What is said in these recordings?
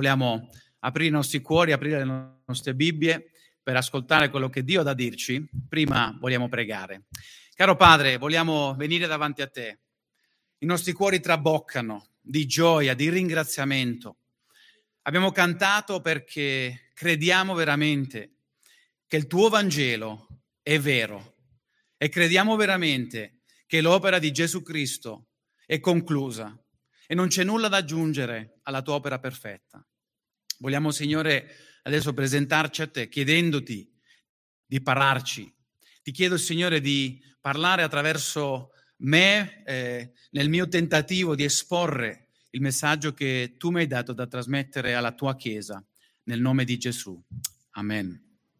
vogliamo aprire i nostri cuori, aprire le nostre Bibbie per ascoltare quello che Dio ha da dirci. Prima vogliamo pregare. Caro Padre, vogliamo venire davanti a te. I nostri cuori traboccano di gioia, di ringraziamento. Abbiamo cantato perché crediamo veramente che il tuo Vangelo è vero e crediamo veramente che l'opera di Gesù Cristo è conclusa e non c'è nulla da aggiungere alla tua opera perfetta. Vogliamo, Signore, adesso presentarci a te chiedendoti di parlarci. Ti chiedo, Signore, di parlare attraverso me nel mio tentativo di esporre il messaggio che tu mi hai dato da trasmettere alla tua Chiesa, nel nome di Gesù. Amen.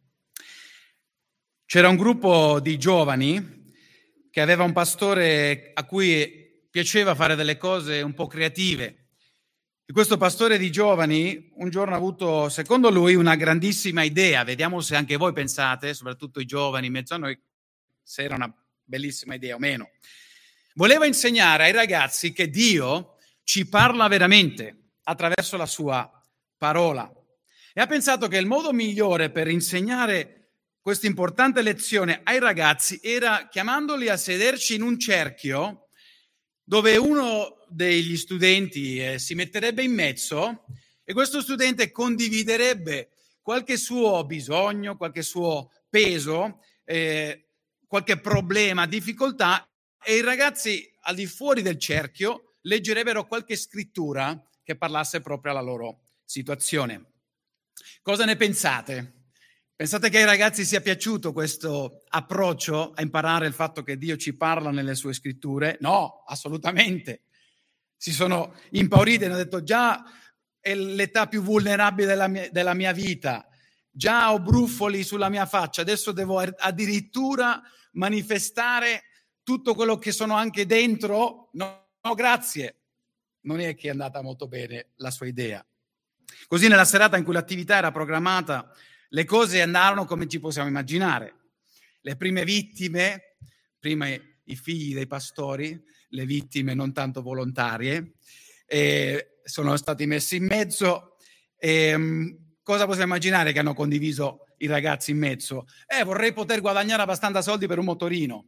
C'era un gruppo di giovani che aveva un pastore a cui piaceva fare delle cose un po' creative. E questo pastore di giovani un giorno ha avuto, secondo lui, una grandissima idea. Vediamo se anche voi pensate, soprattutto i giovani in mezzo a noi, se era una bellissima idea o meno. Voleva insegnare ai ragazzi che Dio ci parla veramente attraverso la sua parola. E ha pensato che il modo migliore per insegnare questa importante lezione ai ragazzi era chiamandoli a sederci in un cerchio dove uno degli studenti si metterebbe in mezzo e questo studente condividerebbe qualche suo bisogno, qualche suo peso, qualche problema, difficoltà, e i ragazzi al di fuori del cerchio leggerebbero qualche scrittura che parlasse proprio alla loro situazione. Cosa ne pensate? Pensate che ai ragazzi sia piaciuto questo approccio a imparare il fatto che Dio ci parla nelle sue scritture? No, assolutamente. Si sono impauriti e hanno detto: già è l'età più vulnerabile della mia vita, già ho brufoli sulla mia faccia, adesso devo addirittura manifestare tutto quello che sono anche dentro? No, no, grazie. Non è che è andata molto bene la sua idea. Così nella serata in cui l'attività era programmata, le cose andarono come ci possiamo immaginare. Le prime vittime, prima i figli dei pastori, le vittime non tanto volontarie, sono stati messi in mezzo. Cosa possiamo immaginare che hanno condiviso i ragazzi in mezzo? Vorrei poter guadagnare abbastanza soldi per un motorino.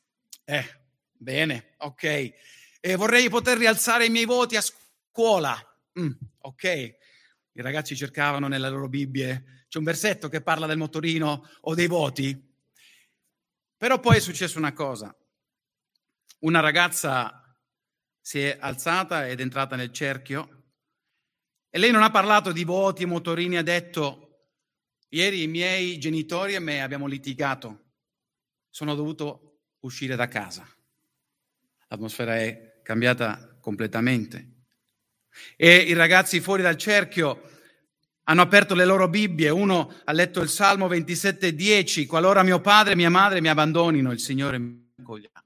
Bene, ok. Vorrei poter rialzare i miei voti a scuola. Ok. I ragazzi cercavano nelle loro Bibbie, c'è un versetto che parla del motorino o dei voti. Però poi è successa una cosa. Una ragazza si è alzata ed è entrata nel cerchio e lei non ha parlato di voti e motorini, ha detto: ieri i miei genitori e me abbiamo litigato, sono dovuto uscire da casa. L'atmosfera è cambiata completamente. E i ragazzi fuori dal cerchio hanno aperto le loro Bibbie. Uno ha letto il Salmo 27,10: qualora mio padre e mia madre mi abbandonino, il Signore mi accoglierà.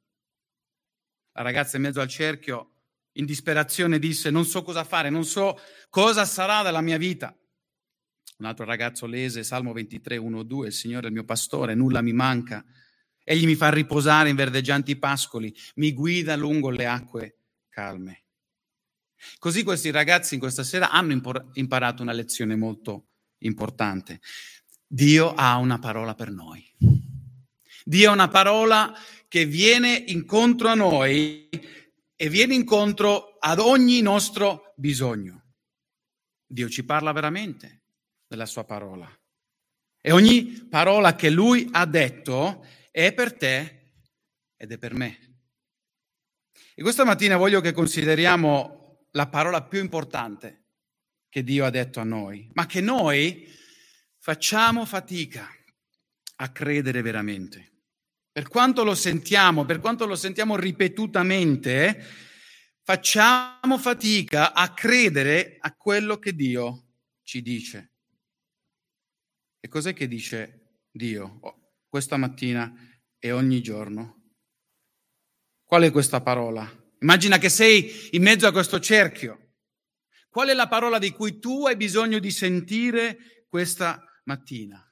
La ragazza in mezzo al cerchio, in disperazione, disse: non so cosa fare, non so cosa sarà della mia vita. Un altro ragazzo lese Salmo 23,1-2: il Signore è il mio pastore, nulla mi manca. Egli mi fa riposare in verdeggianti pascoli, mi guida lungo le acque calme. Così questi ragazzi in questa sera hanno imparato una lezione molto importante. Dio ha una parola per noi. Dio ha una parola che viene incontro a noi e viene incontro ad ogni nostro bisogno. Dio ci parla veramente della sua parola. E ogni parola che Lui ha detto è per te ed è per me. E questa mattina voglio che consideriamo la parola più importante che Dio ha detto a noi, ma che noi facciamo fatica a credere veramente. Per quanto lo sentiamo ripetutamente, facciamo fatica a credere a quello che Dio ci dice. E cos'è che dice Dio questa mattina e ogni giorno? Qual è questa parola? Immagina che sei in mezzo a questo cerchio. Qual è la parola di cui tu hai bisogno di sentire questa mattina?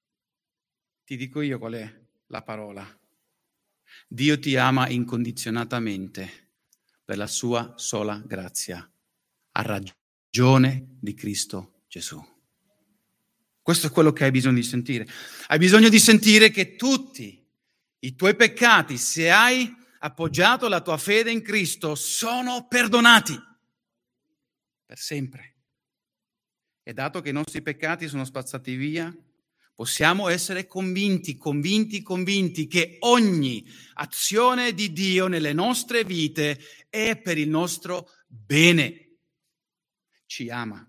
Ti dico io qual è la parola. Dio ti ama incondizionatamente per la sua sola grazia, a ragione di Cristo Gesù. Questo è quello che hai bisogno di sentire. Hai bisogno di sentire che tutti i tuoi peccati, se hai appoggiato la tua fede in Cristo, sono perdonati per sempre. E dato che i nostri peccati sono spazzati via, possiamo essere convinti che ogni azione di Dio nelle nostre vite è per il nostro bene. Ci ama.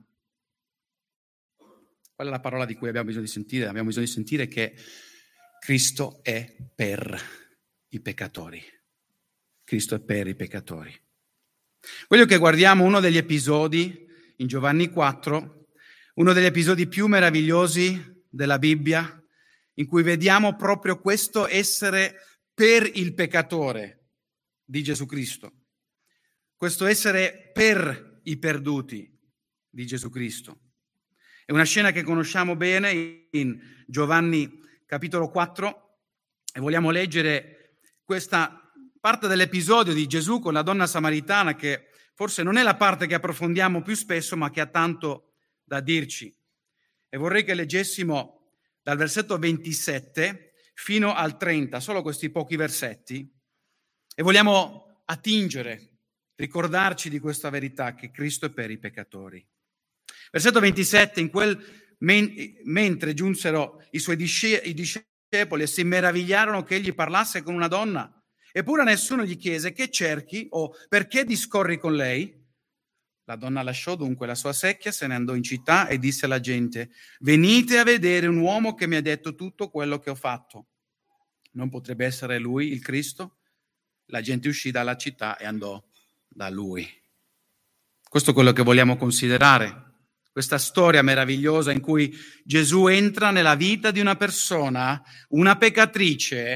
Qual è la parola di cui abbiamo bisogno di sentire? Abbiamo bisogno di sentire che Cristo è per i peccatori. Cristo è per i peccatori. Voglio che guardiamo uno degli episodi in Giovanni 4, uno degli episodi più meravigliosi della Bibbia, in cui vediamo proprio questo essere per il peccatore di Gesù Cristo, questo essere per i perduti di Gesù Cristo. È una scena che conosciamo bene in Giovanni capitolo 4 e vogliamo leggere questa parte dell'episodio di Gesù con la donna samaritana, che forse non è la parte che approfondiamo più spesso, ma che ha tanto da dirci. E vorrei che leggessimo dal versetto 27 fino al 30, solo questi pochi versetti, e vogliamo attingere, ricordarci di questa verità che Cristo è per i peccatori. Versetto 27, mentre giunsero i suoi discepoli e si meravigliarono che egli parlasse con una donna, eppure nessuno gli chiese: che cerchi o perché discorri con lei? La donna lasciò dunque la sua secchia, se ne andò in città e disse alla gente: venite a vedere un uomo che mi ha detto tutto quello che ho fatto. Non potrebbe essere lui il Cristo? La gente uscì dalla città e andò da lui. Questo è quello che vogliamo considerare. Questa storia meravigliosa in cui Gesù entra nella vita di una persona, una peccatrice,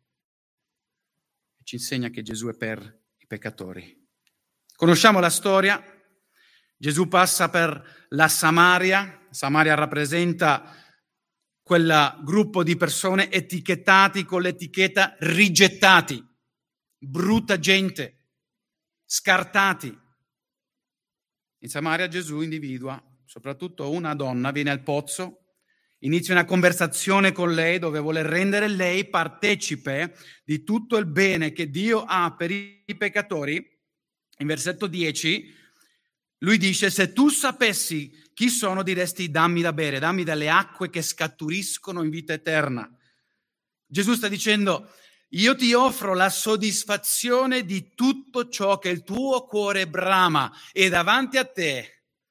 e ci insegna che Gesù è per i peccatori. Conosciamo la storia. Gesù passa per la Samaria. Samaria rappresenta quel gruppo di persone etichettati con l'etichetta rigettati, brutta gente, scartati. In Samaria Gesù individua soprattutto una donna, viene al pozzo, inizia una conversazione con lei dove vuole rendere lei partecipe di tutto il bene che Dio ha per i peccatori. In versetto 10 lui dice: se tu sapessi chi sono, diresti dammi da bere, dammi dalle acque che scaturiscono in vita eterna. Gesù sta dicendo: io ti offro la soddisfazione di tutto ciò che il tuo cuore brama, e davanti a te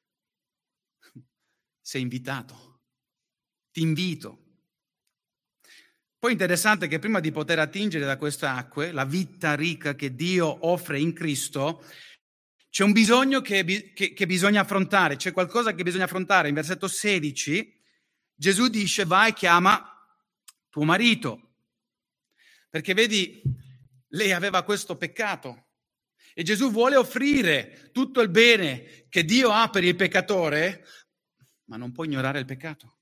sei invitato, ti invito. Poi è interessante che prima di poter attingere da queste acque, la vita ricca che Dio offre in Cristo, c'è un bisogno che bisogna affrontare, c'è qualcosa che bisogna affrontare. In versetto 16 Gesù dice: vai e chiama tuo marito, perché vedi, lei aveva questo peccato e Gesù vuole offrire tutto il bene che Dio ha per il peccatore, ma non può ignorare il peccato.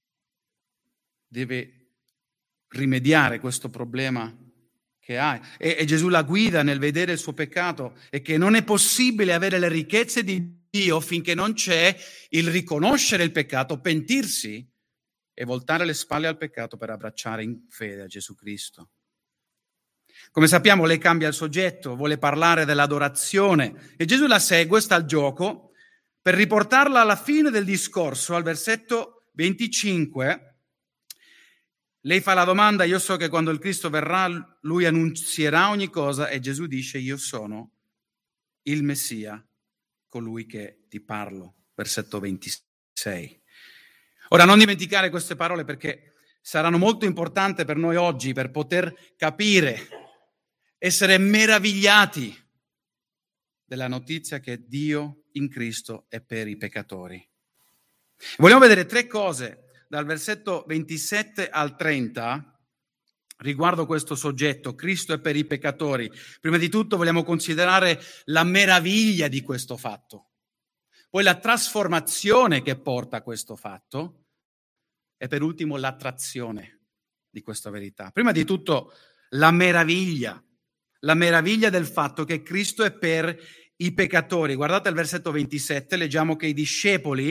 Deve rimediare questo problema che ha. E Gesù la guida nel vedere il suo peccato e che non è possibile avere le ricchezze di Dio finché non c'è il riconoscere il peccato, pentirsi e voltare le spalle al peccato per abbracciare in fede a Gesù Cristo. Come sappiamo, lei cambia il soggetto, vuole parlare dell'adorazione e Gesù la segue, sta al gioco, per riportarla alla fine del discorso, al versetto 25. Lei fa la domanda: io so che quando il Cristo verrà lui annunzierà ogni cosa, e Gesù dice: io sono il Messia, colui che ti parlo. Versetto 26. Ora, non dimenticare queste parole, perché saranno molto importanti per noi oggi per poter capire, essere meravigliati della notizia che Dio in Cristo è per i peccatori. Vogliamo vedere tre cose dal versetto 27 al 30 riguardo questo soggetto: Cristo è per i peccatori. Prima di tutto vogliamo considerare la meraviglia di questo fatto, poi la trasformazione che porta a questo fatto e per ultimo l'attrazione di questa verità. Prima di tutto la meraviglia del fatto che Cristo è per i peccatori. Guardate il versetto 27, leggiamo che i discepoli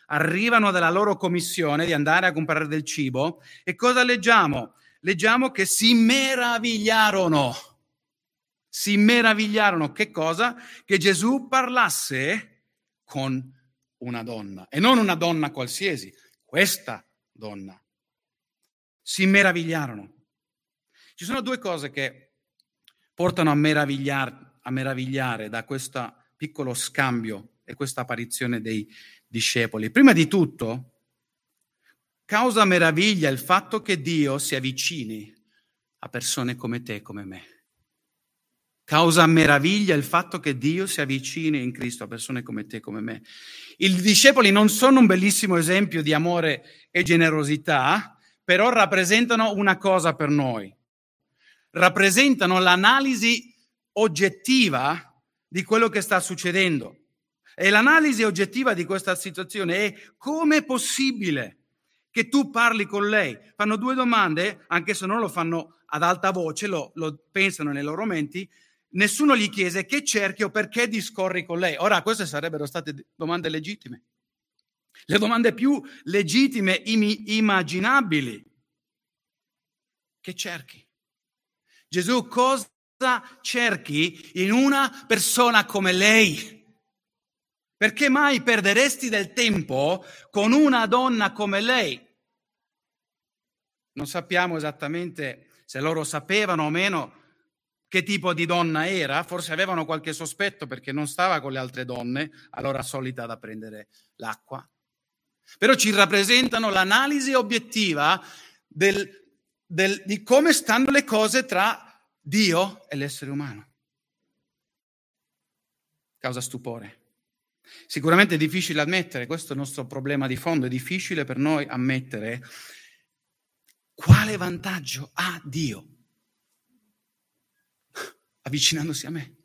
arrivano dalla loro commissione di andare a comprare del cibo e cosa leggiamo? Leggiamo che si meravigliarono. Si meravigliarono che cosa? Che Gesù parlasse con una donna e non una donna qualsiasi, questa donna. Si meravigliarono. Ci sono due cose che portano a meravigliare da questo piccolo scambio e questa apparizione dei discepoli. Prima di tutto, causa meraviglia il fatto che Dio si avvicini a persone come te e come me. Causa meraviglia il fatto che Dio si avvicini in Cristo a persone come te e come me. I discepoli non sono un bellissimo esempio di amore e generosità, però rappresentano una cosa per noi. Rappresentano l'analisi oggettiva di quello che sta succedendo. E l'analisi oggettiva di questa situazione è: come è possibile che tu parli con lei? Fanno due domande, anche se non lo fanno ad alta voce, lo pensano nei loro menti. Nessuno gli chiese che cerchi o perché discorri con lei. Ora, queste sarebbero state domande legittime. Le domande più legittime immaginabili. Che cerchi? Gesù, cosa cerchi in una persona come lei? Perché mai perderesti del tempo con una donna come lei? Non sappiamo esattamente se loro sapevano o meno che tipo di donna era, forse avevano qualche sospetto perché non stava con le altre donne, allora solita da prendere l'acqua. Però ci rappresentano l'analisi obiettiva di come stanno le cose tra Dio e l'essere umano. Causa stupore. Sicuramente è difficile ammettere, questo è il nostro problema di fondo, è difficile per noi ammettere quale vantaggio ha Dio avvicinandosi a me.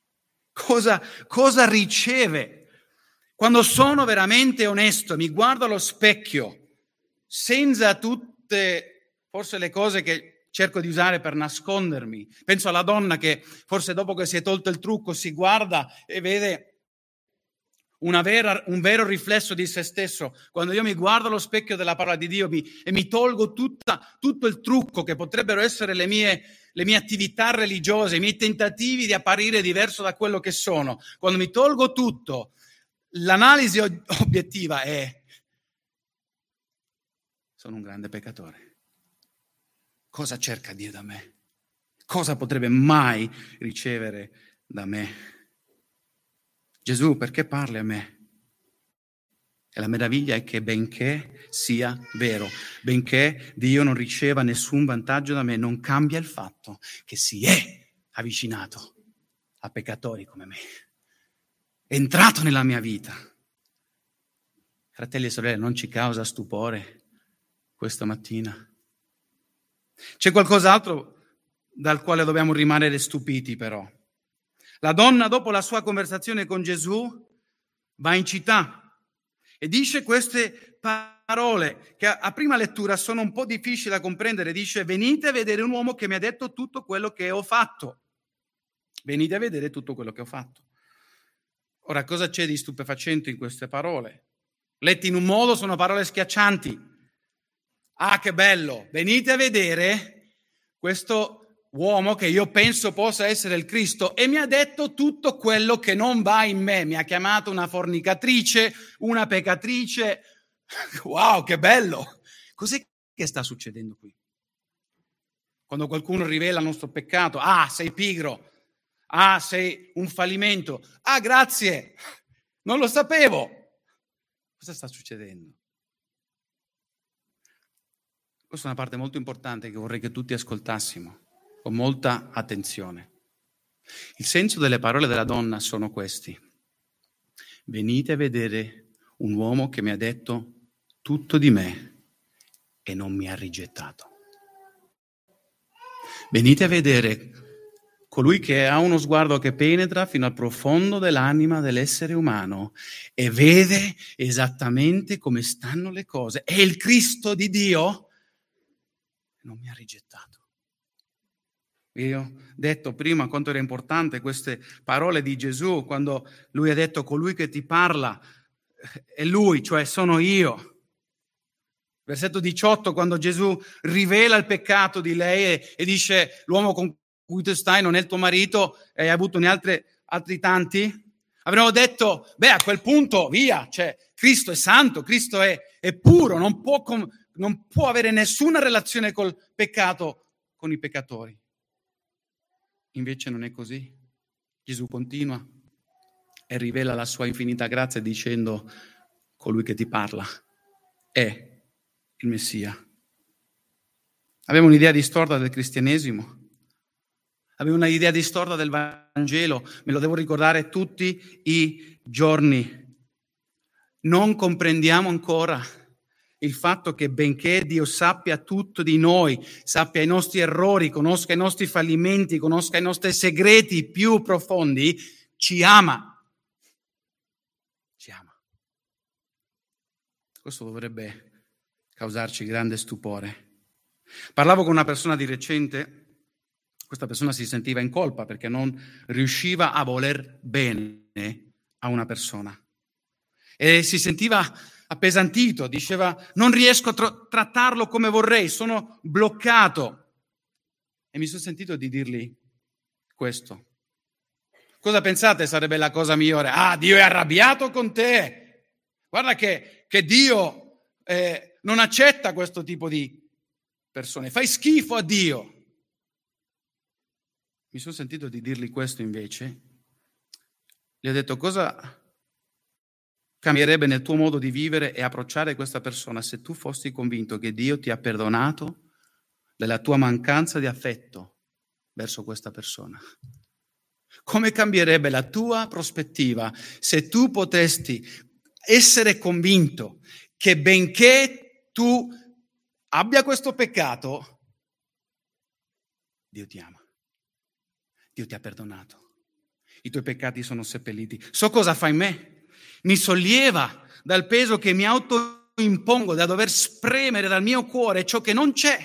Cosa riceve? Quando sono veramente onesto, mi guardo allo specchio, senza tutte forse le cose che cerco di usare per nascondermi. Penso alla donna che forse dopo che si è tolto il trucco si guarda e vede un vero riflesso di se stesso. Quando io mi guardo allo specchio della parola di Dio e mi tolgo tutto il trucco che potrebbero essere le mie attività religiose, i miei tentativi di apparire diverso da quello che sono, quando mi tolgo tutto, l'analisi obiettiva è: sono un grande peccatore. Cosa cerca Dio da me? Cosa potrebbe mai ricevere da me? Gesù, perché parli a me? E la meraviglia è che benché sia vero, benché Dio non riceva nessun vantaggio da me, non cambia il fatto che si è avvicinato a peccatori come me. È entrato nella mia vita. Fratelli e sorelle, non ci causa stupore questa mattina? C'è qualcos'altro dal quale dobbiamo rimanere stupiti, però. La donna, dopo la sua conversazione con Gesù, va in città e dice queste parole che a prima lettura sono un po' difficili da comprendere. Dice: venite a vedere un uomo che mi ha detto tutto quello che ho fatto. Venite a vedere tutto quello che ho fatto. Ora, cosa c'è di stupefacente in queste parole? Lette in un modo sono parole schiaccianti. Ah, che bello! Venite a vedere questo uomo che io penso possa essere il Cristo e mi ha detto tutto quello che non va in me. Mi ha chiamato una fornicatrice, una peccatrice. Wow, che bello! Cos'è che sta succedendo qui? Quando qualcuno rivela il nostro peccato: ah, sei pigro, ah, sei un fallimento, ah, grazie, non lo sapevo. Cosa sta succedendo? Questa è una parte molto importante che vorrei che tutti ascoltassimo con molta attenzione. Il senso delle parole della donna sono questi: venite a vedere un uomo che mi ha detto tutto di me e non mi ha rigettato. Venite a vedere colui che ha uno sguardo che penetra fino al profondo dell'anima dell'essere umano e vede esattamente come stanno le cose. È il Cristo di Dio. Non mi ha rigettato. Io ho detto prima quanto era importante queste parole di Gesù quando lui ha detto: colui che ti parla è lui, cioè sono io. Versetto 18, quando Gesù rivela il peccato di lei e dice: l'uomo con cui tu stai non è il tuo marito e hai avuto altri tanti, avremmo detto: beh, a quel punto via, cioè Cristo è santo, Cristo è puro, non può avere nessuna relazione col peccato, con i peccatori. Invece non è così. Gesù continua e rivela la sua infinita grazia dicendo: colui che ti parla è il Messia. Abbiamo un'idea distorta del cristianesimo, abbiamo un'idea distorta del Vangelo, me lo devo ricordare tutti i giorni. Non comprendiamo ancora il fatto che benché Dio sappia tutto di noi, sappia i nostri errori, conosca i nostri fallimenti, conosca i nostri segreti più profondi, ci ama. Ci ama. Questo dovrebbe causarci grande stupore. Parlavo con una persona di recente, questa persona si sentiva in colpa perché non riusciva a voler bene a una persona e si sentiva appesantito, diceva: non riesco a trattarlo come vorrei, sono bloccato. E mi sono sentito di dirgli questo: cosa pensate sarebbe la cosa migliore? Dio è arrabbiato con te, guarda che Dio non accetta questo tipo di persone, fai schifo a Dio. Mi sono sentito di dirgli questo invece. Gli ho detto: cosa cambierebbe nel tuo modo di vivere e approcciare questa persona se tu fossi convinto che Dio ti ha perdonato della tua mancanza di affetto verso questa persona? Come cambierebbe la tua prospettiva se tu potesti essere convinto che benché tu abbia questo peccato, Dio ti ama, Dio ti ha perdonato, i tuoi peccati sono seppelliti. So cosa fa in me? Mi solleva dal peso che mi autoimpongo, da dover spremere dal mio cuore ciò che non c'è.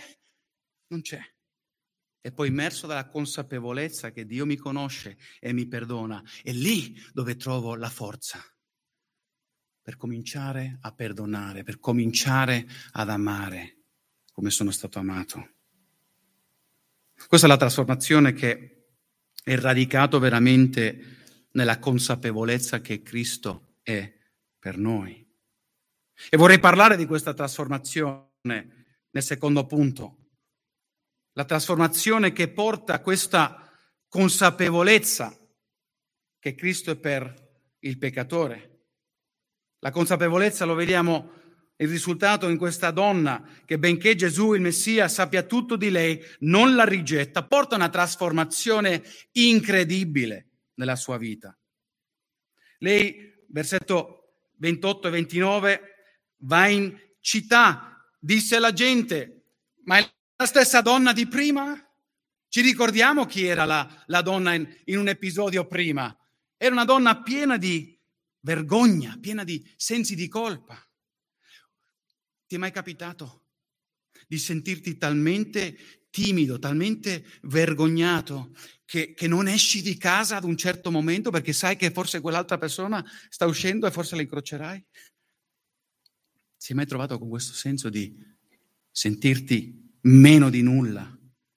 E poi immerso dalla consapevolezza che Dio mi conosce e mi perdona, è lì dove trovo la forza per cominciare a perdonare, per cominciare ad amare come sono stato amato. Questa è la trasformazione che è radicato veramente nella consapevolezza che Cristo è per noi. E vorrei parlare di questa trasformazione nel secondo punto. La trasformazione che porta a questa consapevolezza che Cristo è per il peccatore. La consapevolezza, lo vediamo, il risultato in questa donna che, benché Gesù, il Messia, sappia tutto di lei, non la rigetta, porta una trasformazione incredibile nella sua vita. Lei, versetto 28 e 29, va in città, disse alla gente: ma è la stessa donna di prima? Ci ricordiamo chi era la donna in un episodio prima? Era una donna piena di vergogna, piena di sensi di colpa. Ti è mai capitato di sentirti talmente timido, talmente vergognato che non esci di casa ad un certo momento perché sai che forse quell'altra persona sta uscendo e forse la incrocerai? Ti è mai trovato con questo senso di sentirti meno di nulla?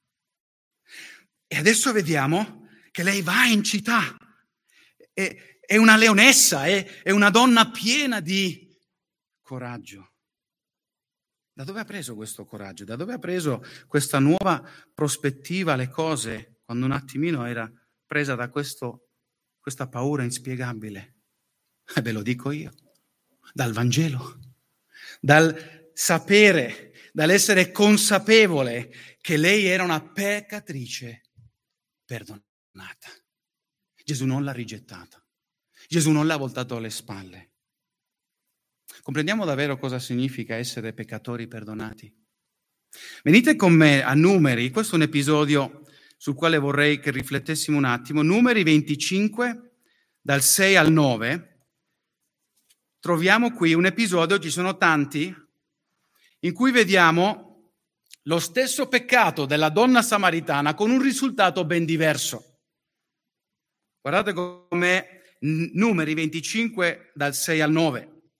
E adesso vediamo che lei va in città, è una leonessa, è una donna piena di coraggio. Da dove ha preso questo coraggio? Da dove ha preso questa nuova prospettiva alle cose quando un attimino era presa da questa paura inspiegabile? Ve lo dico io, dal Vangelo, dal sapere, dall'essere consapevole che lei era una peccatrice perdonata. Gesù non l'ha rigettata, Gesù non l'ha voltato alle spalle. Comprendiamo davvero cosa significa essere peccatori perdonati? Venite con me a Numeri, questo è un episodio sul quale vorrei che riflettessimo un attimo. Numeri 25, dal 6 al 9, troviamo qui un episodio, ci sono tanti, in cui vediamo lo stesso peccato della donna samaritana con un risultato ben diverso. Guardate con me Numeri 25, dal 6 al 9.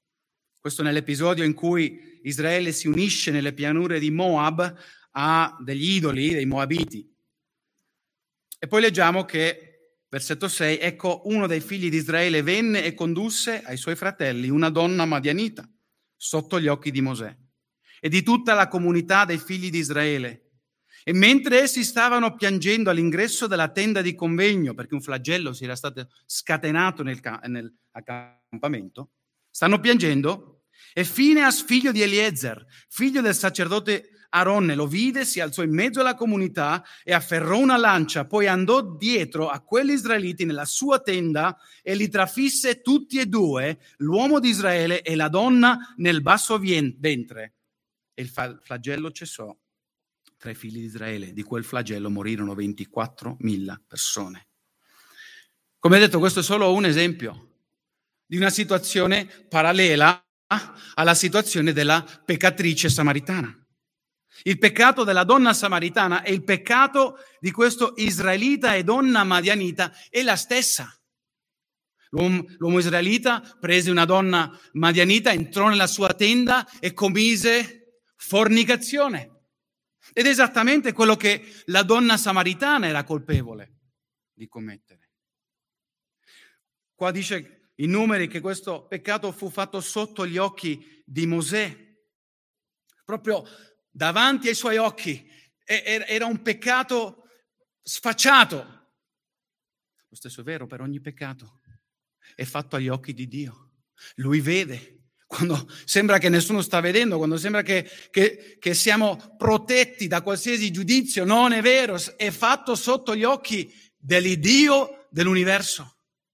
Questo nell'episodio in cui Israele si unisce nelle pianure di Moab a degli idoli, dei Moabiti. E poi leggiamo che, versetto 6, ecco, uno dei figli di Israele venne e condusse ai suoi fratelli una donna madianita sotto gli occhi di Mosè e di tutta la comunità dei figli di Israele. E mentre essi stavano piangendo all'ingresso della tenda di convegno, perché un flagello si era stato scatenato nel accampamento, stanno piangendo, e Fineas, figlio di Eliezer, figlio del sacerdote Aronne, lo vide, si alzò in mezzo alla comunità e afferrò una lancia, poi andò dietro a quelli israeliti nella sua tenda e li trafisse tutti e due, l'uomo di Israele e la donna nel basso ventre. E il flagello cessò tra i figli di Israele. Di quel flagello morirono 24.000 persone. Come detto, questo è solo un esempio di una situazione parallela alla situazione della peccatrice samaritana. Il peccato della donna samaritana e il peccato di questo israelita e donna madianita è la stessa. L'uomo israelita prese una donna madianita, entrò nella sua tenda e commise fornicazione. Ed è esattamente quello che la donna samaritana era colpevole di commettere. Qua dice in Numeri che questo peccato fu fatto sotto gli occhi di Mosè, proprio davanti ai suoi occhi. Era un peccato sfacciato. Lo stesso è vero per ogni peccato. È fatto agli occhi di Dio. Lui vede. Quando sembra che nessuno sta vedendo, quando sembra che siamo protetti da qualsiasi giudizio, non è vero, è fatto sotto gli occhi dell'Iddio dell'universo.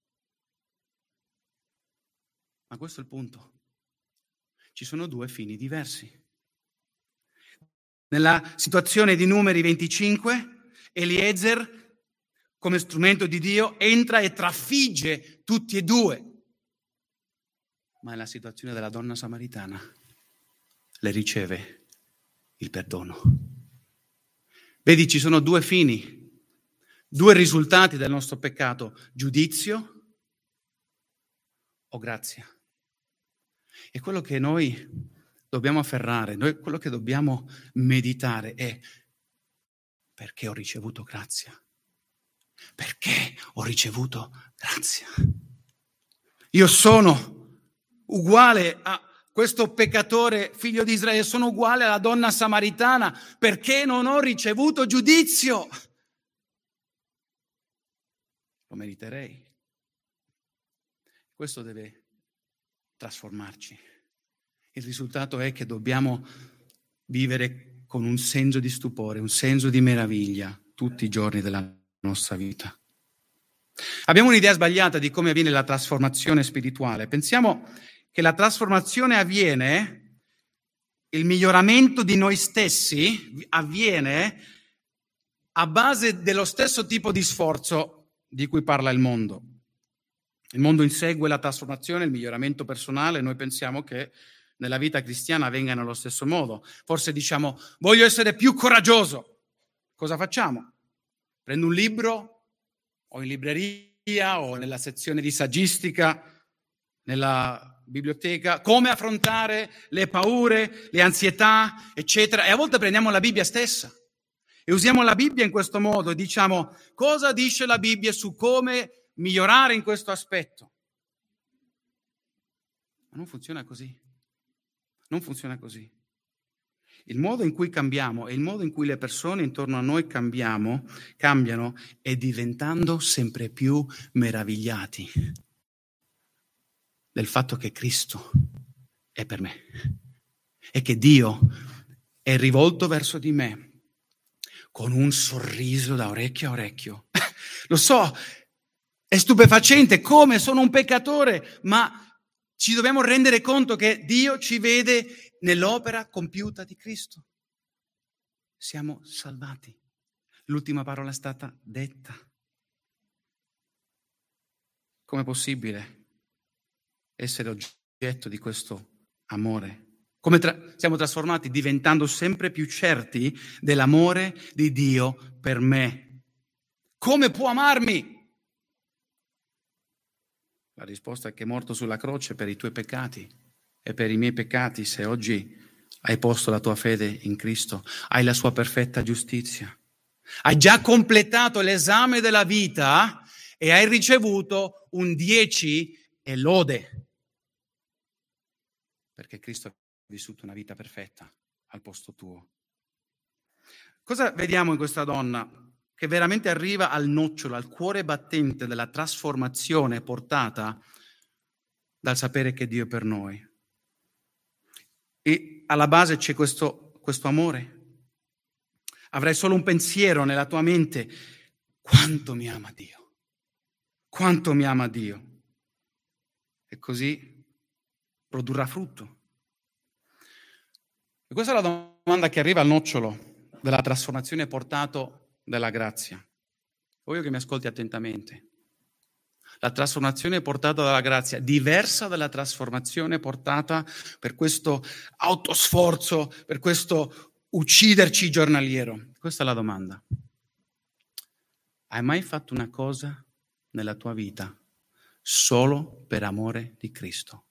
Ma questo è il punto. Ci sono due fini diversi. Nella situazione di Numeri 25, Eliezer, come strumento di Dio, entra e trafigge tutti e due. Ma nella situazione della donna samaritana le riceve il perdono. Vedi, ci sono due fini, due risultati del nostro peccato: giudizio o grazia. E quello che noi dobbiamo afferrare, quello che dobbiamo meditare è: perché ho ricevuto grazia? Perché ho ricevuto grazia? Io sono uguale a questo peccatore, figlio di Israele, sono uguale alla donna samaritana perché non ho ricevuto giudizio. Lo meriterei. Questo deve trasformarci. Il risultato è che dobbiamo vivere con un senso di stupore, un senso di meraviglia tutti i giorni della nostra vita. Abbiamo un'idea sbagliata di come avviene la trasformazione spirituale. Pensiamo che la trasformazione avviene, il miglioramento di noi stessi avviene a base dello stesso tipo di sforzo di cui parla il mondo. Il mondo insegue la trasformazione, il miglioramento personale. Noi pensiamo che nella vita cristiana avvenga nello stesso modo. Forse diciamo: voglio essere più coraggioso. Cosa facciamo? Prendo un libro, o in libreria, o nella sezione di saggistica, nella biblioteca, come affrontare le paure, le ansietà, eccetera. E a volte prendiamo la Bibbia stessa e usiamo la Bibbia in questo modo e diciamo: cosa dice la Bibbia su come migliorare in questo aspetto? Ma non funziona così. Non funziona così. Il modo in cui cambiamo e il modo in cui le persone intorno a noi cambiano è diventando sempre più meravigliati del fatto che Cristo è per me e che Dio è rivolto verso di me con un sorriso da orecchio a orecchio. Lo so, è stupefacente come sono un peccatore, ma ci dobbiamo rendere conto che Dio ci vede nell'opera compiuta di Cristo. Siamo salvati. L'ultima parola è stata detta. Com'è possibile essere oggetto di questo amore? Come siamo trasformati diventando sempre più certi dell'amore di Dio per me. Come può amarmi? La risposta è che è morto sulla croce per i tuoi peccati e per i miei peccati, se oggi hai posto la tua fede in Cristo, hai la sua perfetta giustizia. Hai già completato l'esame della vita e hai ricevuto un 10 e lode. Perché Cristo ha vissuto una vita perfetta al posto tuo. Cosa vediamo in questa donna? Che veramente arriva al nocciolo, al cuore battente della trasformazione portata dal sapere che Dio è per noi. E alla base c'è questo amore. Avrai solo un pensiero nella tua mente: quanto mi ama Dio, quanto mi ama Dio. E così produrrà frutto. E questa è la domanda che arriva al nocciolo della trasformazione portato dalla grazia. Voglio che mi ascolti attentamente. La trasformazione portata dalla grazia, diversa dalla trasformazione portata per questo autosforzo, per questo ucciderci giornaliero. Questa è la domanda. Hai mai fatto una cosa nella tua vita solo per amore di Cristo?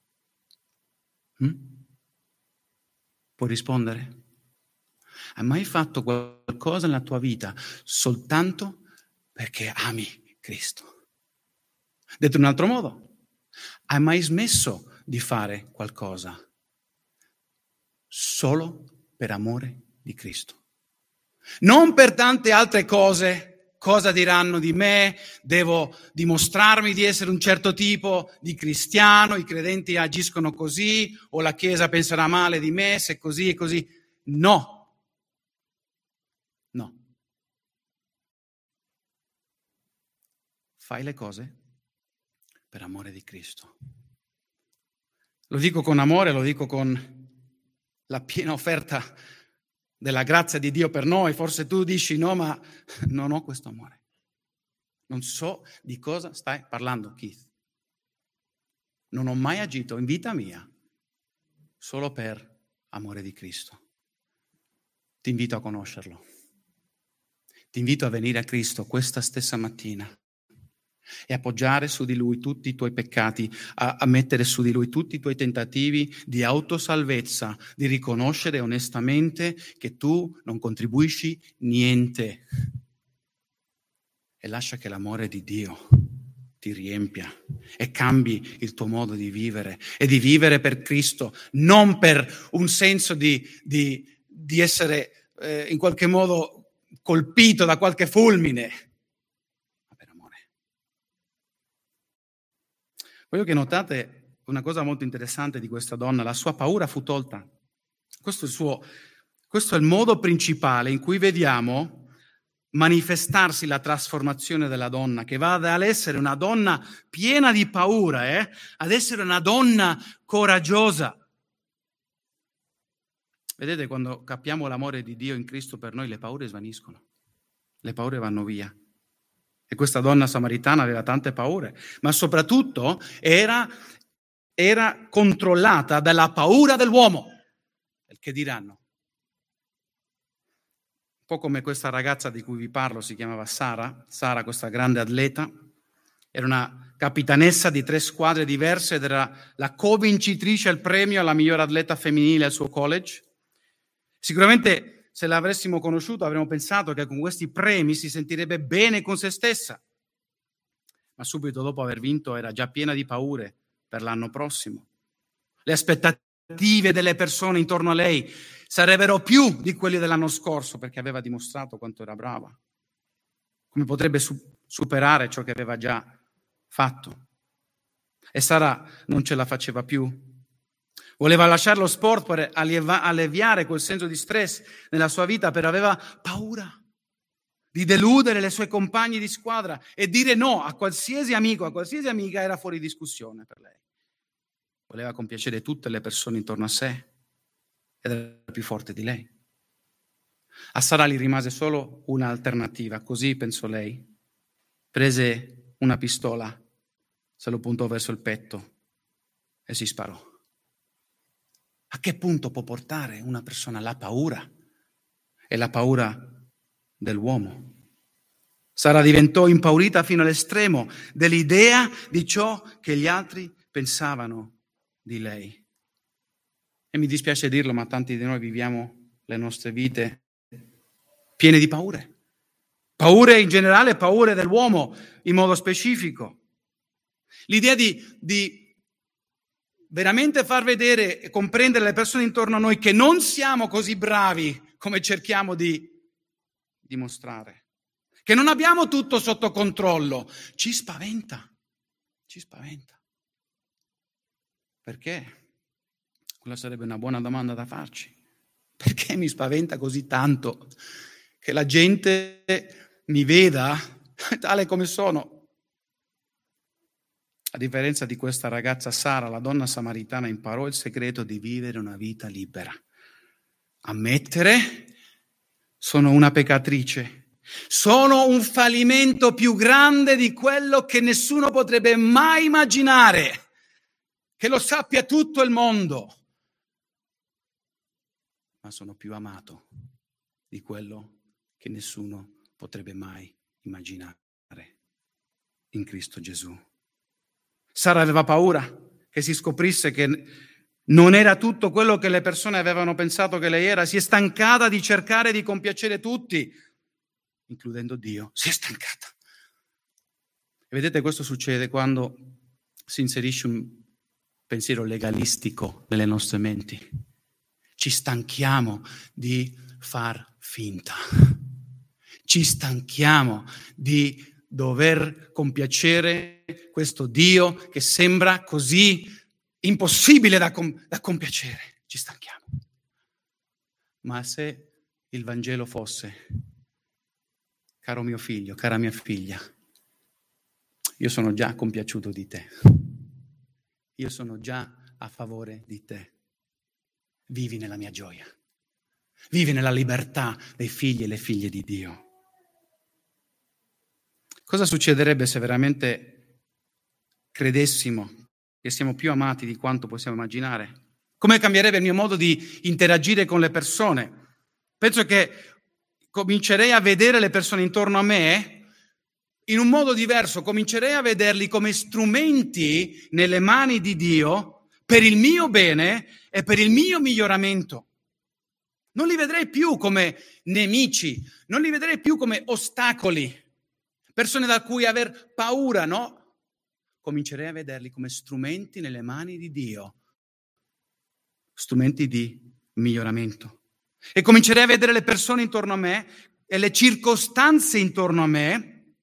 Puoi rispondere? Hai mai fatto qualcosa nella tua vita soltanto perché ami Cristo? Detto in un altro modo, hai mai smesso di fare qualcosa solo per amore di Cristo? Non per tante altre cose. Cosa diranno di me? Devo dimostrarmi di essere un certo tipo di cristiano, i credenti agiscono così, o la Chiesa penserà male di me se così e così. No. Fai le cose per amore di Cristo. Lo dico con amore, lo dico con la piena offerta della grazia di Dio per noi. Forse tu dici: no, ma non ho questo amore. Non so di cosa stai parlando, Keith. Non ho mai agito in vita mia solo per amore di Cristo. Ti invito a conoscerlo. Ti invito a venire a Cristo questa stessa mattina e appoggiare su di Lui tutti i tuoi peccati, a mettere su di Lui tutti i tuoi tentativi di autosalvezza, di riconoscere onestamente che tu non contribuisci niente. E lascia che l'amore di Dio ti riempia e cambi il tuo modo di vivere, e di vivere per Cristo, non per un senso di essere in qualche modo colpito da qualche fulmine, ma per amore. Voglio che notate una cosa molto interessante di questa donna: la sua paura fu tolta. Questo è il modo principale in cui vediamo manifestarsi la trasformazione della donna, che va dall'essere una donna piena di paura ad essere una donna coraggiosa. Vedete, quando capiamo l'amore di Dio in Cristo per noi, le paure svaniscono, le paure vanno via. E questa donna samaritana aveva tante paure, ma soprattutto era controllata dalla paura dell'uomo. Il che diranno? Un po' come questa ragazza di cui vi parlo, si chiamava Sara, questa grande atleta, era una capitanessa di 3 squadre diverse ed era la co-vincitrice al premio alla miglior atleta femminile al suo college. Sicuramente se l'avessimo conosciuto avremmo pensato che con questi premi si sentirebbe bene con se stessa, ma subito dopo aver vinto era già piena di paure per l'anno prossimo. Le aspettative delle persone intorno a lei sarebbero più di quelle dell'anno scorso, perché aveva dimostrato quanto era brava. Come potrebbe superare ciò che aveva già fatto? E Sara non ce la faceva più. Voleva lasciare lo sport per alleviare quel senso di stress nella sua vita, però aveva paura di deludere le sue compagne di squadra e dire no a qualsiasi amico, a qualsiasi amica era fuori discussione per lei. Voleva compiacere tutte le persone intorno a sé ed era più forte di lei. A Sara gli rimase solo un'alternativa, così pensò lei. Prese una pistola, se lo puntò verso il petto e si sparò. A che punto può portare una persona la paura? E la paura dell'uomo. Sara diventò impaurita fino all'estremo dell'idea di ciò che gli altri pensavano di lei. E mi dispiace dirlo, ma tanti di noi viviamo le nostre vite piene di paure. Paure in generale, paure dell'uomo in modo specifico. L'idea di veramente far vedere e comprendere alle persone intorno a noi che non siamo così bravi come cerchiamo di dimostrare, che non abbiamo tutto sotto controllo, ci spaventa. Perché? Quella sarebbe una buona domanda da farci. Perché mi spaventa così tanto che la gente mi veda tale come sono? A differenza di questa ragazza Sara, la donna samaritana imparò il segreto di vivere una vita libera. Ammettere: sono una peccatrice, sono un fallimento più grande di quello che nessuno potrebbe mai immaginare, che lo sappia tutto il mondo. Ma sono più amato di quello che nessuno potrebbe mai immaginare in Cristo Gesù. Sara aveva paura che si scoprisse che non era tutto quello che le persone avevano pensato che lei era. Si è stancata di cercare di compiacere tutti, includendo Dio. Si è stancata. E vedete, questo succede quando si inserisce un pensiero legalistico nelle nostre menti. Ci stanchiamo di far finta. Ci stanchiamo di dover compiacere questo Dio che sembra così impossibile da compiacere. Ci stanchiamo. Ma se il Vangelo fosse: caro mio figlio, cara mia figlia, io sono già compiaciuto di te. Io sono già a favore di te. Vivi nella mia gioia. Vivi nella libertà dei figli e le figlie di Dio. Cosa succederebbe se veramente credessimo che siamo più amati di quanto possiamo immaginare? Come cambierebbe il mio modo di interagire con le persone? Penso che comincerei a vedere le persone intorno a me in un modo diverso. Comincerei a vederli come strumenti nelle mani di Dio per il mio bene e per il mio miglioramento. Non li vedrei più come nemici, non li vedrei più come ostacoli, persone da cui aver paura, no? Comincerei a vederli come strumenti nelle mani di Dio, strumenti di miglioramento. E comincerei a vedere le persone intorno a me e le circostanze intorno a me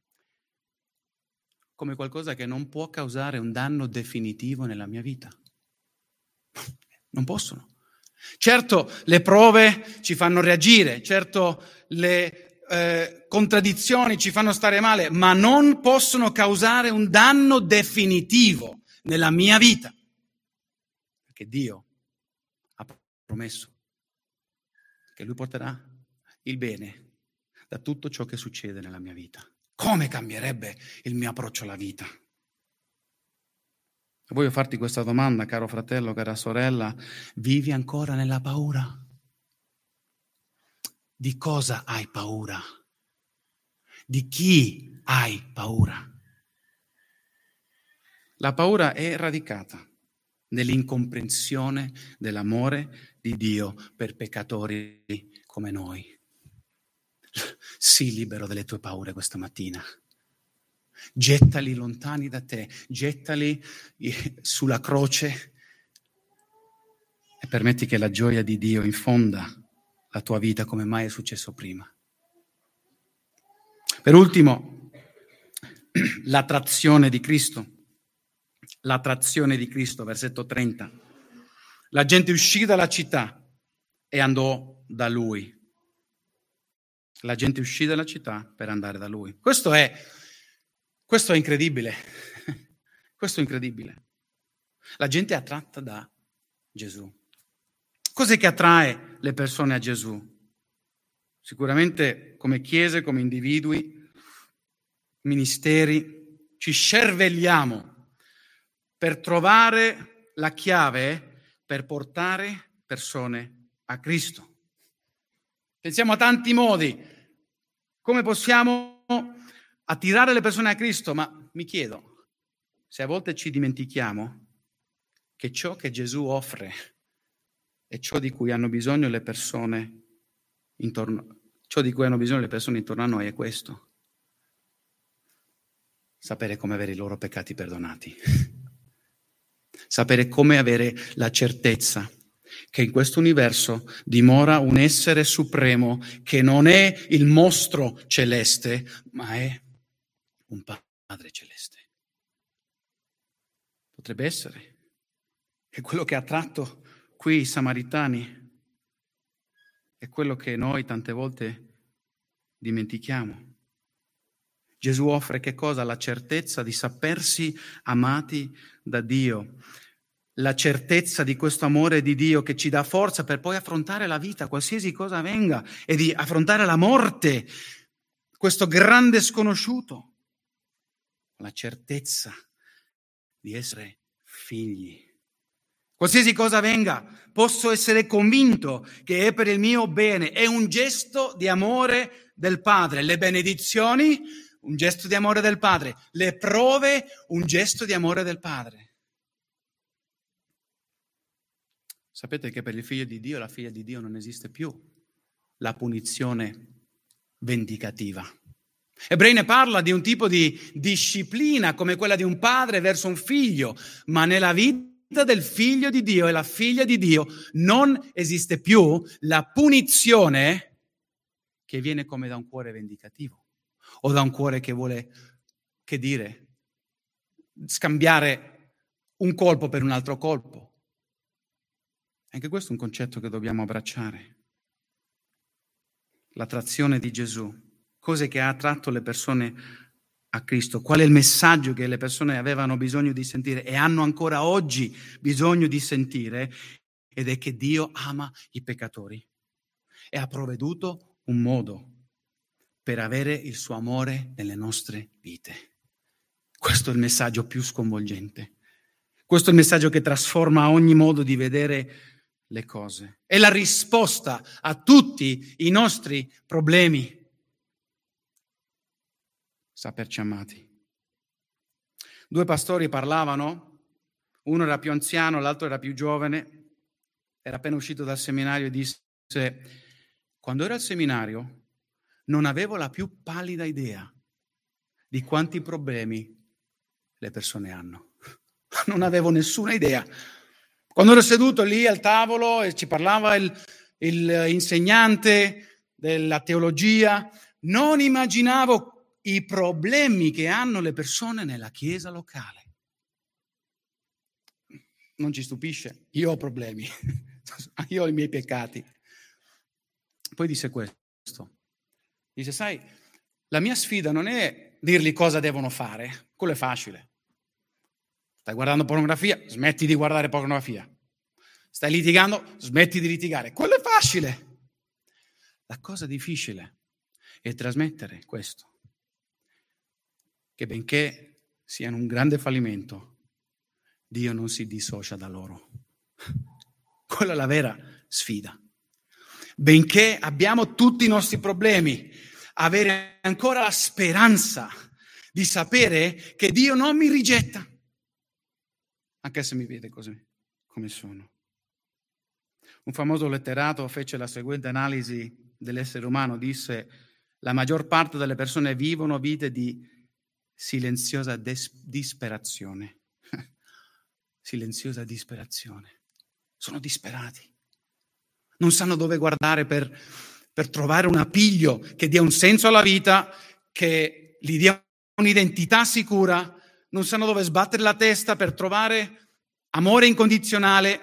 come qualcosa che non può causare un danno definitivo nella mia vita. Non possono. Certo, le prove ci fanno reagire, certo le contraddizioni ci fanno stare male, ma non possono causare un danno definitivo nella mia vita. Perché Dio ha promesso che Lui porterà il bene da tutto ciò che succede nella mia vita. Come cambierebbe il mio approccio alla vita? Voglio farti questa domanda, caro fratello, cara sorella. Vivi ancora nella paura? Di cosa hai paura? Di chi hai paura? La paura è radicata nell'incomprensione dell'amore di Dio per peccatori come noi. Sii libero delle tue paure questa mattina. Gettali lontani da te, gettali sulla croce e permetti che la gioia di Dio infonda la tua vita come mai è successo prima. Per ultimo, l'attrazione di Cristo. L'attrazione di Cristo, versetto 30. La gente uscì dalla città e andò da Lui. La gente uscì dalla città per andare da Lui. Questo è incredibile. Questo è incredibile. La gente è attratta da Gesù. Cos'è che attrae le persone a Gesù? Sicuramente come chiese, come individui, ministeri, ci scervelliamo per trovare la chiave per portare persone a Cristo. Pensiamo a tanti modi. Come possiamo attirare le persone a Cristo? Ma mi chiedo se a volte ci dimentichiamo che ciò che Gesù offre E ciò di cui hanno bisogno le persone intorno a noi è questo: sapere come avere i loro peccati perdonati, sapere come avere la certezza che in questo universo dimora un essere supremo che non è il mostro celeste, ma è un Padre celeste. Potrebbe essere che quello che ha attratto qui i Samaritani è quello che noi tante volte dimentichiamo. Gesù offre che cosa? La certezza di sapersi amati da Dio, la certezza di questo amore di Dio che ci dà forza per poi affrontare la vita, qualsiasi cosa venga, e di affrontare la morte, questo grande sconosciuto, la certezza di essere figli. Qualsiasi cosa venga, posso essere convinto che è per il mio bene, è un gesto di amore del Padre. Le benedizioni, un gesto di amore del Padre. Le prove, un gesto di amore del Padre. Sapete che per il figlio di Dio, la figlia di Dio, non esiste più la punizione vendicativa. Ebrei ne parla di un tipo di disciplina come quella di un padre verso un figlio, ma nella vita del figlio di Dio e la figlia di Dio non esiste più la punizione che viene come da un cuore vendicativo o da un cuore che vuole, che dire, scambiare un colpo per un altro colpo. Anche questo è un concetto che dobbiamo abbracciare. L'attrazione di Gesù, cose che ha attratto le persone a Cristo, qual è il messaggio che le persone avevano bisogno di sentire e hanno ancora oggi bisogno di sentire, ed è che Dio ama i peccatori e ha provveduto un modo per avere il suo amore nelle nostre vite. Questo è il messaggio più sconvolgente. Questo è il messaggio che trasforma ogni modo di vedere le cose. È la risposta a tutti i nostri problemi. Saperci amati. 2 pastori parlavano, uno era più anziano, l'altro era più giovane, era appena uscito dal seminario e disse: quando ero al seminario non avevo la più pallida idea di quanti problemi le persone hanno. Non avevo nessuna idea. Quando ero seduto lì al tavolo e ci parlava il insegnante della teologia, non immaginavo i problemi che hanno le persone nella chiesa locale. Non ci stupisce, io ho problemi, io ho i miei peccati. Poi disse questo, dice: sai, la mia sfida non è dirgli cosa devono fare, quello è facile. Stai guardando pornografia, smetti di guardare pornografia. Stai litigando, smetti di litigare, quello è facile. La cosa difficile è trasmettere questo, che benché siano un grande fallimento, Dio non si dissocia da loro. Quella è la vera sfida. Benché abbiamo tutti i nostri problemi, avere ancora la speranza di sapere che Dio non mi rigetta, anche se mi vede così come sono. Un famoso letterato fece la seguente analisi dell'essere umano, disse: la maggior parte delle persone vivono vite di silenziosa disperazione. Silenziosa disperazione. Sono disperati. Non sanno dove guardare per trovare un appiglio che dia un senso alla vita, che gli dia un'identità sicura. Non sanno dove sbattere la testa per trovare amore incondizionale.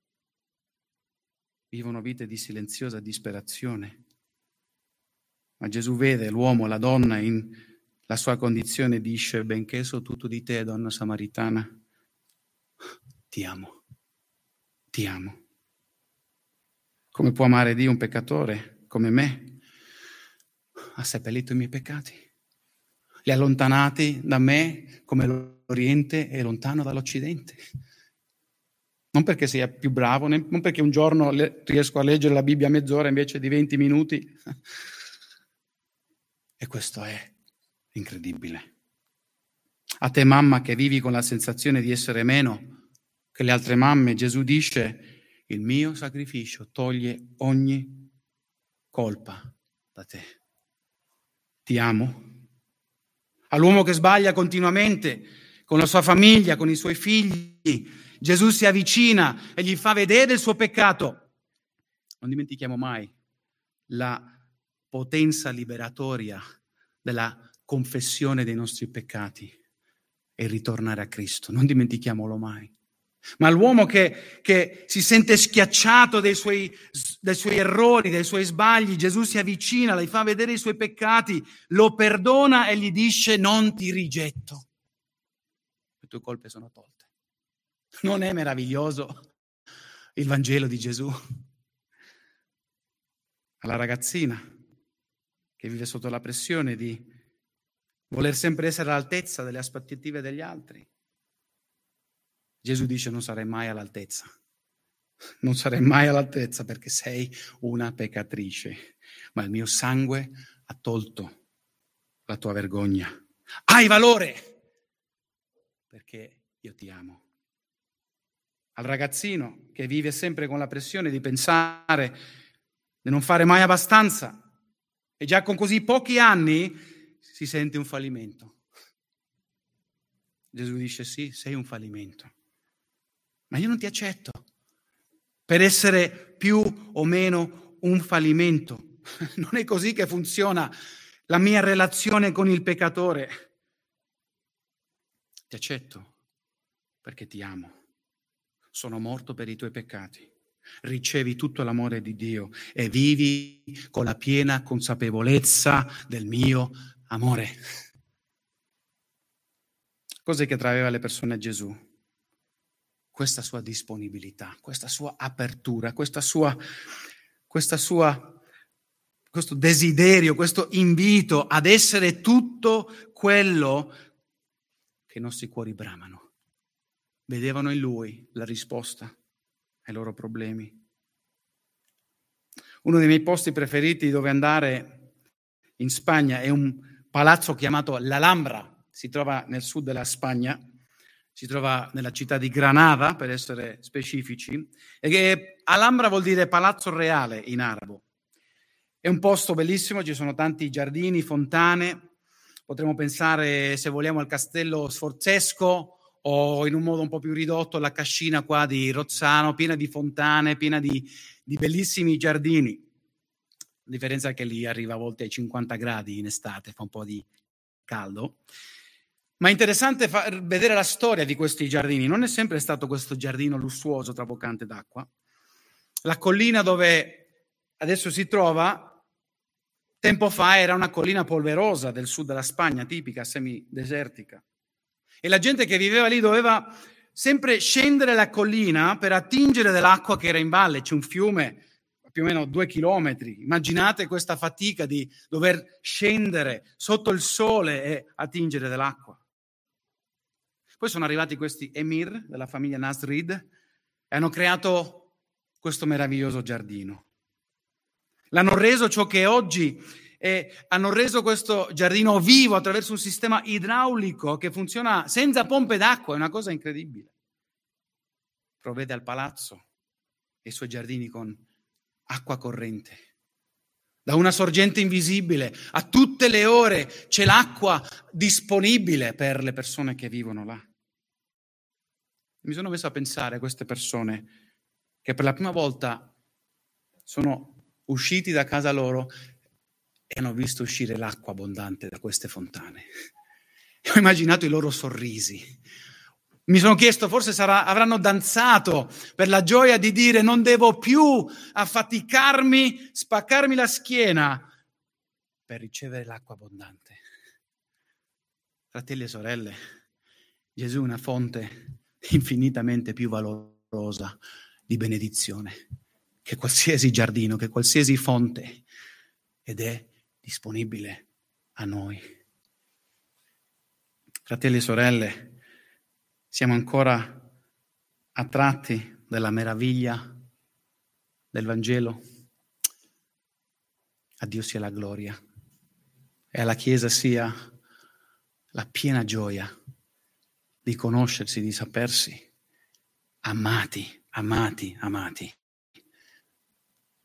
Vivono vite di silenziosa disperazione. Ma Gesù vede l'uomo e la donna in la sua condizione e dice: benché so tutto di te, donna samaritana, ti amo, ti amo. Come può amare Dio un peccatore come me? Ha seppellito i miei peccati, li ha allontanati da me come l'Oriente è lontano dall'Occidente. Non perché sia più bravo, non perché un giorno riesco a leggere la Bibbia a mezz'ora invece di 20 minuti. E questo è incredibile. A te, mamma, che vivi con la sensazione di essere meno che le altre mamme, Gesù dice: il mio sacrificio toglie ogni colpa da te. Ti amo. All'uomo che sbaglia continuamente con la sua famiglia, con i suoi figli, Gesù si avvicina e gli fa vedere il suo peccato. Non dimentichiamo mai la potenza liberatoria della confessione dei nostri peccati e ritornare a Cristo. Non dimentichiamolo mai. Ma l'uomo che si sente schiacciato dai suoi errori, dai suoi sbagli, Gesù si avvicina, gli fa vedere i suoi peccati, lo perdona e gli dice: non ti rigetto. Le tue colpe sono tolte. Non è meraviglioso il Vangelo di Gesù? Alla ragazzina che vive sotto la pressione di voler sempre essere all'altezza delle aspettative degli altri, Gesù dice: non sarai mai all'altezza. Non sarai mai all'altezza perché sei una peccatrice, ma il mio sangue ha tolto la tua vergogna. Hai valore perché io ti amo. Al ragazzino che vive sempre con la pressione di pensare di non fare mai abbastanza e già con così pochi anni si sente un fallimento. Gesù dice: sì, sei un fallimento, ma io non ti accetto per essere più o meno un fallimento. Non è così che funziona la mia relazione con il peccatore. Ti accetto perché ti amo. Sono morto per i tuoi peccati. Ricevi tutto l'amore di Dio e vivi con la piena consapevolezza del mio amore. Cos'è che traeva le persone a Gesù? Questa sua disponibilità, questa sua apertura, questo desiderio, questo invito ad essere tutto quello che i nostri cuori bramano. Vedevano in lui la risposta ai loro problemi. Uno dei miei posti preferiti dove andare in Spagna è un palazzo chiamato l'Alhambra, si trova nel sud della Spagna. Si trova nella città di Granada, per essere specifici, e che Alhambra vuol dire palazzo reale in arabo. È un posto bellissimo, ci sono tanti giardini, fontane, potremmo pensare, se vogliamo, al castello sforzesco o in un modo un po' più ridotto la cascina qua di Rozzano, piena di fontane, piena di bellissimi giardini. La differenza è che lì arriva a volte ai 50 gradi in estate, fa un po' di caldo. Ma è interessante vedere la storia di questi giardini. Non è sempre stato questo giardino lussuoso traboccante d'acqua. La collina dove adesso si trova, tempo fa era una collina polverosa del sud della Spagna, tipica, semidesertica. E la gente che viveva lì doveva sempre scendere la collina per attingere dell'acqua che era in valle. C'è un fiume più o meno 2 chilometri. Immaginate questa fatica di dover scendere sotto il sole e attingere dell'acqua. Poi sono arrivati questi emir della famiglia Nasrid e hanno creato questo meraviglioso giardino. L'hanno reso ciò che è oggi e hanno reso questo giardino vivo attraverso un sistema idraulico che funziona senza pompe d'acqua, è una cosa incredibile. Provvede al palazzo e i suoi giardini con acqua corrente. Da una sorgente invisibile, a tutte le ore c'è l'acqua disponibile per le persone che vivono là. Mi sono messo a pensare a queste persone che per la prima volta sono usciti da casa loro e hanno visto uscire l'acqua abbondante da queste fontane. Ho immaginato i loro sorrisi. Mi sono chiesto, forse avranno danzato per la gioia di dire: non devo più affaticarmi, spaccarmi la schiena per ricevere l'acqua abbondante. Fratelli e sorelle, Gesù è una fonte infinitamente più valorosa di benedizione che qualsiasi giardino, che qualsiasi fonte, ed è disponibile a noi. Fratelli e sorelle, siamo ancora attratti dalla meraviglia del Vangelo? A Dio sia la gloria e alla Chiesa sia la piena gioia di conoscersi, di sapersi amati, amati, amati.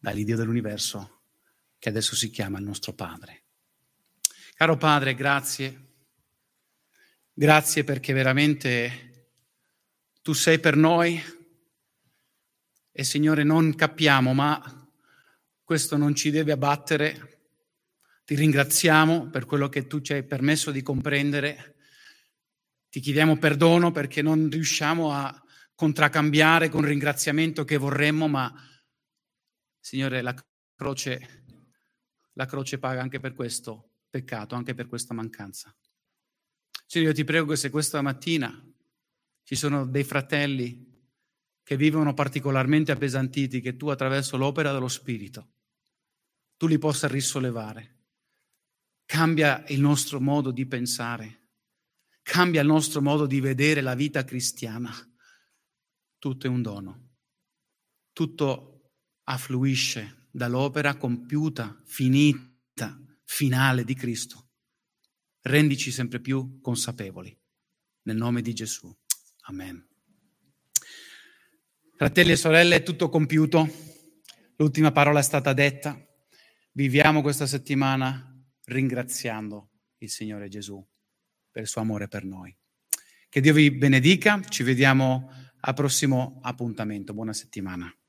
dall'Iddio dell'universo, che adesso si chiama il nostro Padre. Caro Padre, grazie. Grazie perché veramente Tu sei per noi e Signore non capiamo, ma questo non ci deve abbattere. Ti ringraziamo per quello che Tu ci hai permesso di comprendere. Ti chiediamo perdono perché non riusciamo a contraccambiare con ringraziamento che vorremmo, ma Signore, la croce paga anche per questo peccato, anche per questa mancanza. Signore, io ti prego che se questa mattina ci sono dei fratelli che vivono particolarmente appesantiti, che Tu attraverso l'opera dello Spirito, Tu li possa risollevare. Cambia il nostro modo di pensare, cambia il nostro modo di vedere la vita cristiana. Tutto è un dono, tutto affluisce dall'opera compiuta, finita, finale di Cristo. Rendici sempre più consapevoli. Nel nome di Gesù. Amen. Fratelli e sorelle, è tutto compiuto. L'ultima parola è stata detta. Viviamo questa settimana ringraziando il Signore Gesù per il suo amore per noi. Che Dio vi benedica. Ci vediamo al prossimo appuntamento. Buona settimana.